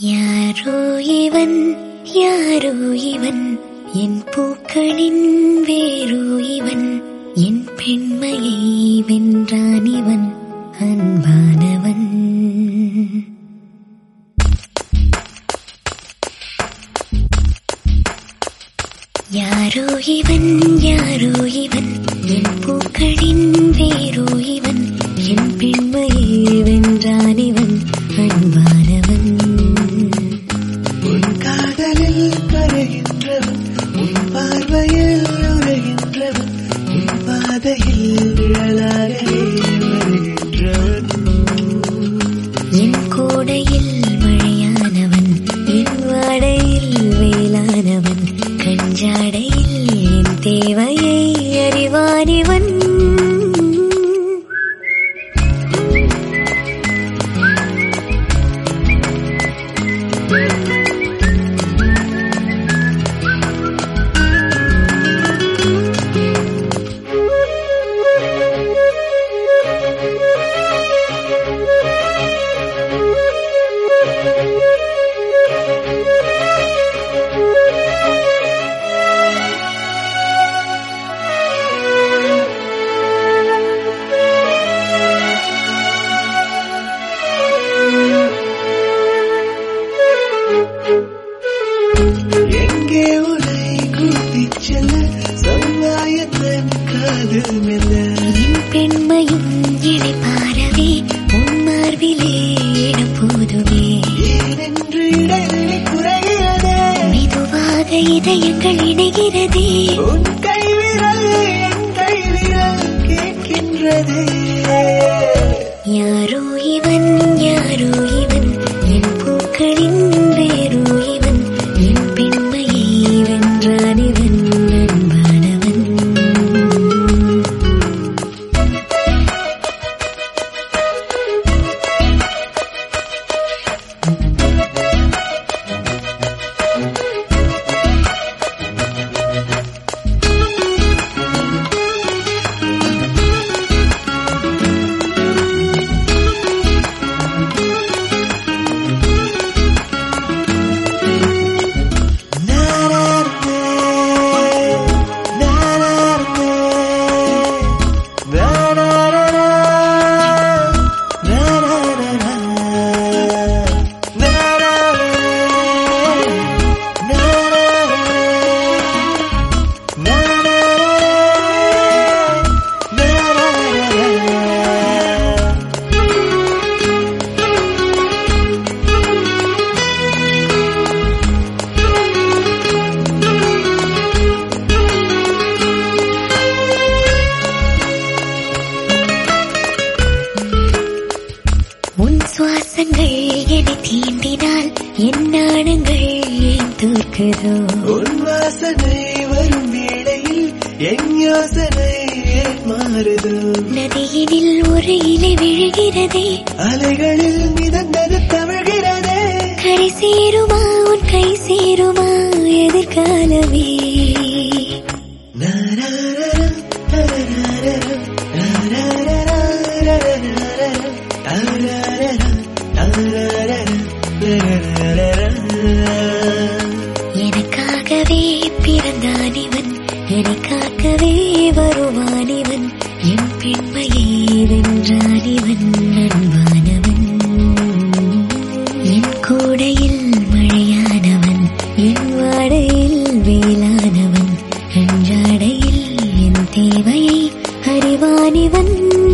யாரோ இவன் யாரோ இவன் என் பூக்களின் வேரோ இவன் என் பெண்மையை வென்றான் இவன் அன்பானவன். யாரோ இவன் யாரோ இவன் என் பூக்களின் வேரோ இவன் என் பெண்மையை வென்றான் இவன் அன்பானவன். உன் காதலில் கரைகின்றவன் உன் பார்வையில் உரைகின்றவன் உன் பாதையில் நிழலாகவே வருகின்றவன். என் கோடையில் மழையானவன் என் வாடையில் வேளானவன் கஞ்சாடையில் என் தேவையை அறிவானிவன். எங்கே உன்னை கூட்டிச் செல்ல சொன்னாயத்தன் காதல் மெல்ல. என் பெண்மையும் இடைப்பாரவே உன் மார்பிலே இடம் போதுமே. ஏனென்று இடைவெளி குறைகிறதே மெதுவாக இதயங்கள் இணைகிறதே. உன் கைவிரல் என் கைவிரல் கேட்கின்றதே. யாரோ இவன் யாரோ இவன் என் பூக்களின் வேரோ இவன் என் பெண்மையை வென்றான் இவன் அன்பானவன். உன் சுவாசங்கள் என்னை தீண்டினால் என் நாணங்கள் ஏன் தோற்குதோ. உன் வாசனை வரும் வேளையில் என் யோசனை ஏன் மாறுதோ. நதியினில் ஒரு இலை விழுகிறதே அலைகளில் மிதந்தது தவிழ்கிறதே. கரை சேருமா உன் கை சேருமா எதிர்காலமே. எனக்காகவே பிறந்தான் இவன் எனக்காகவே வருவான் இவன் என் பெண்மையை வென்றான் இவன் அன்பானவன். என் கோடையில் மழையானவன் என் வாடையில் வேளானவன் அன்றாடையில் என் தேவையை அறிவான் இவன்.